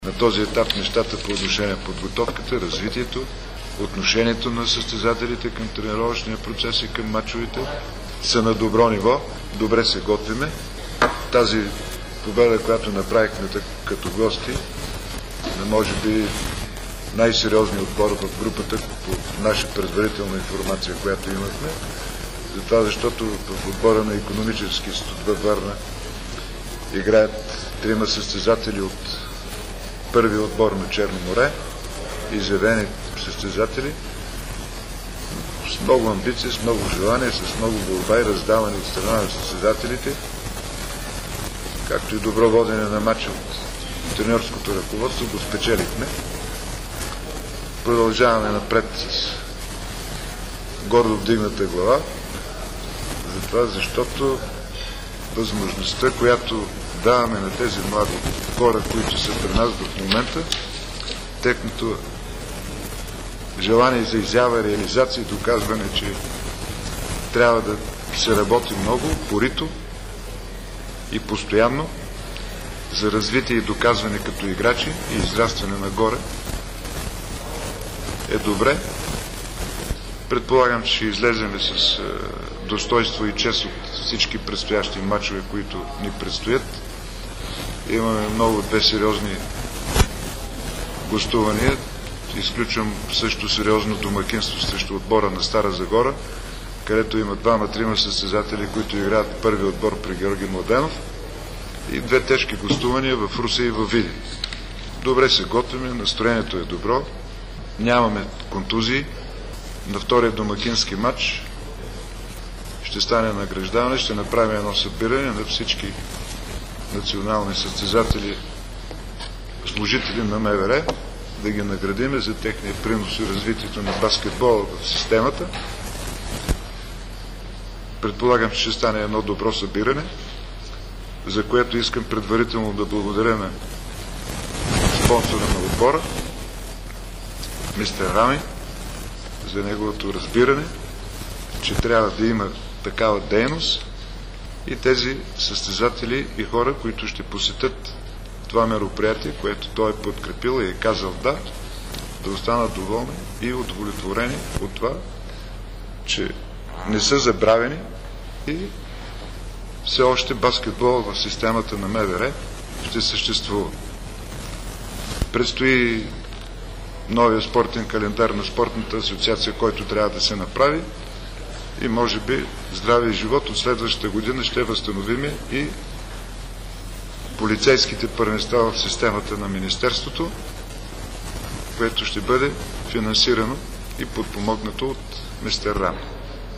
На този етап нещата по отношение на подготовката, развитието, отношението на състезателите към тренировъчния процес и към мачовете са на добро ниво. Добре се готвиме. Тази победа, която направихме като гости, на може би най-сериозният отбор в групата по наша предварителна информация, която имахме. Затова, защото в отбора на икономически институт във Варна играят 3 състезатели от първия отбор на Черно море, изявени състезатели, с много амбиции, с много желание, с много борба и раздаване от страна на състезателите, както и добро водене на матча от треньорското ръководство, го спечелихме. Продължаваме напред с гордо вдигната глава, затова, защото възможността, която даваме на тези млади хора, които са при нас в момента, техното желание за изява, реализация и доказване, че трябва да се работи много, порито и постоянно за развитие и доказване като играчи и израстване нагоре, е добре. Предполагам, че ще излезем с достойство и чест от всички предстоящи мачове, които ни предстоят. Имаме много 2 сериозни гостувания. Изключвам също сериозно домакинство срещу отбора на Стара Загора, където има 2-3 състезатели, които играят първи отбор при Георги Младенов, и 2 тежки гостувания в Русе и във Видин. Добре се готвиме, настроението е добро, нямаме контузии. На втория домакински матч ще стане награждаване, ще направим едно събиране на всички национални състезатели, служители на МВР, да ги наградиме за техния принос и развитието на баскетбола в системата. Предполагам, че ще стане едно добро събиране, за което искам предварително да благодаря на спонсора на отбора, мистер Рами, за неговото разбиране, че трябва да има такава дейност и тези състезатели и хора, които ще посетят това мероприятие, което той е подкрепил и е казал да останат доволни и удовлетворени от това, че не са забравени и все още баскетбол в системата на МВР ще съществува. Предстои новия спортен календар на спортната асоциация, който трябва да се направи, и може би здравия живот от следващата година ще възстановим и полицейските първенства в системата на Министерството, което ще бъде финансирано и подпомогнато от мистер Рам.